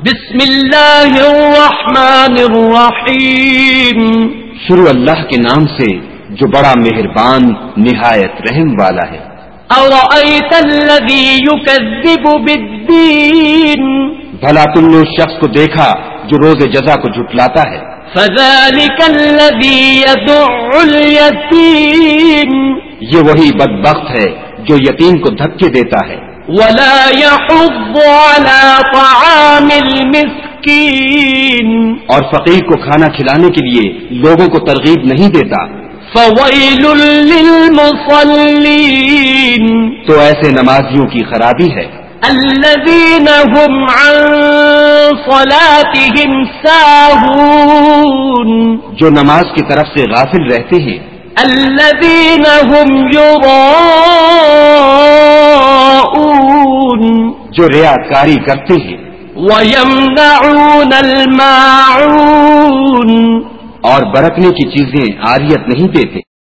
بسم اللہ الرحمن الرحیم، شروع اللہ کے نام سے جو بڑا مہربان نہایت رحم والا ہے۔ ارأیت الذی یکذب بالدین، بھلا تم نے اس شخص کو دیکھا جو روز جزا کو جھٹلاتا ہے۔ فذلک الذی یدع الیتیم، یہ وہی بدبخت ہے جو یتیم کو دھکے دیتا ہے۔ ولا يحض على طعام المسكين، اور فقیر کو کھانا کھلانے کے لیے لوگوں کو ترغیب نہیں دیتا۔ فويل للمصلين، تو ایسے نمازیوں کی خرابی ہے۔ الذين هم عن صلاتهم ساهون، جو نماز کی طرف سے غافل رہتے ہیں۔ الذين هم يراءون، جو ریاکاری کرتے ہیں۔ ويمنعون الماعون، اور برتنے کی چیزیں عاریت نہیں دیتے۔